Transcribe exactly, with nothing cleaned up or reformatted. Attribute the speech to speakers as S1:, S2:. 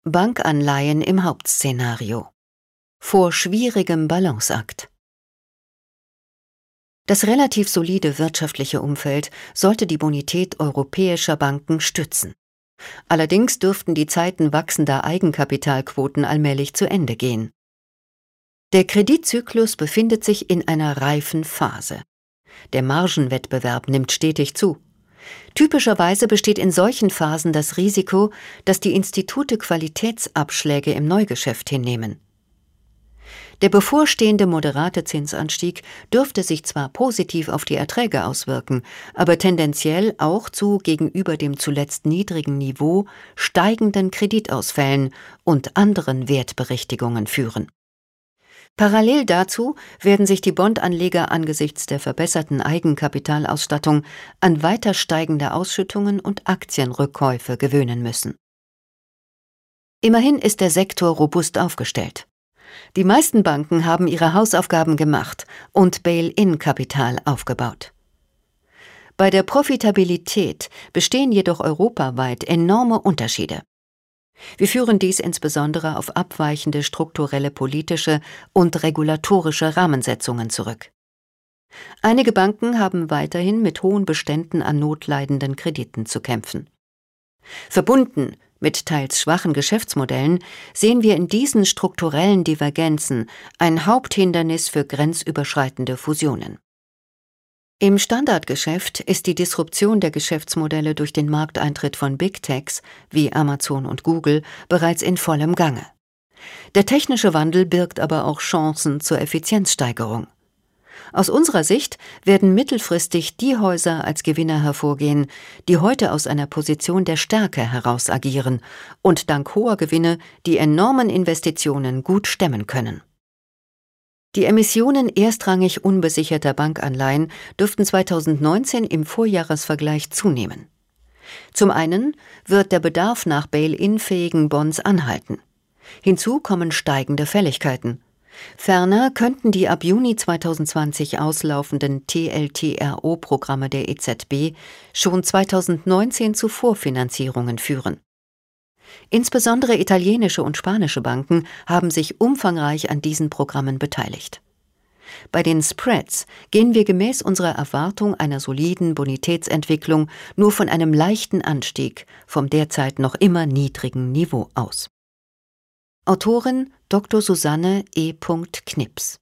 S1: Bankanleihen im Hauptszenario. Vor schwierigem Balanceakt. Das relativ solide wirtschaftliche Umfeld sollte die Bonität europäischer Banken stützen. Allerdings dürften die Zeiten wachsender Eigenkapitalquoten allmählich zu Ende gehen. Der Kreditzyklus befindet sich in einer reifen Phase. Der Margenwettbewerb nimmt stetig zu. Typischerweise besteht in solchen Phasen das Risiko, dass die Institute Qualitätsabschläge im Neugeschäft hinnehmen. Der bevorstehende moderate Zinsanstieg dürfte sich zwar positiv auf die Erträge auswirken, aber tendenziell auch zu gegenüber dem zuletzt niedrigen Niveau steigenden Kreditausfällen und anderen Wertberichtigungen führen. Parallel dazu werden sich die Bondanleger angesichts der verbesserten Eigenkapitalausstattung an weiter steigende Ausschüttungen und Aktienrückkäufe gewöhnen müssen. Immerhin ist der Sektor robust aufgestellt. Die meisten Banken haben ihre Hausaufgaben gemacht und Bail-in-Kapital aufgebaut. Bei der Profitabilität bestehen jedoch europaweit enorme Unterschiede. Wir führen dies insbesondere auf abweichende strukturelle politische und regulatorische Rahmensetzungen zurück. Einige Banken haben weiterhin mit hohen Beständen an notleidenden Krediten zu kämpfen. Verbunden mit teils schwachen Geschäftsmodellen sehen wir in diesen strukturellen Divergenzen ein Haupthindernis für grenzüberschreitende Fusionen. Im Standardgeschäft ist die Disruption der Geschäftsmodelle durch den Markteintritt von Big Techs wie Amazon und Google bereits in vollem Gange. Der technische Wandel birgt aber auch Chancen zur Effizienzsteigerung. Aus unserer Sicht werden mittelfristig die Häuser als Gewinner hervorgehen, die heute aus einer Position der Stärke heraus agieren und dank hoher Gewinne die enormen Investitionen gut stemmen können. Die Emissionen erstrangig unbesicherter Bankanleihen dürften zweitausendneunzehn im Vorjahresvergleich zunehmen. Zum einen wird der Bedarf nach Bail-in-fähigen Bonds anhalten. Hinzu kommen steigende Fälligkeiten. Ferner könnten die ab Juni zweitausendzwanzig auslaufenden T L T R O-Programme der E Z B schon zweitausendneunzehn zu Vorfinanzierungen führen. Insbesondere italienische und spanische Banken haben sich umfangreich an diesen Programmen beteiligt. Bei den Spreads gehen wir gemäß unserer Erwartung einer soliden Bonitätsentwicklung nur von einem leichten Anstieg vom derzeit noch immer niedrigen Niveau aus. Autorin Doktor Susanne E. Knips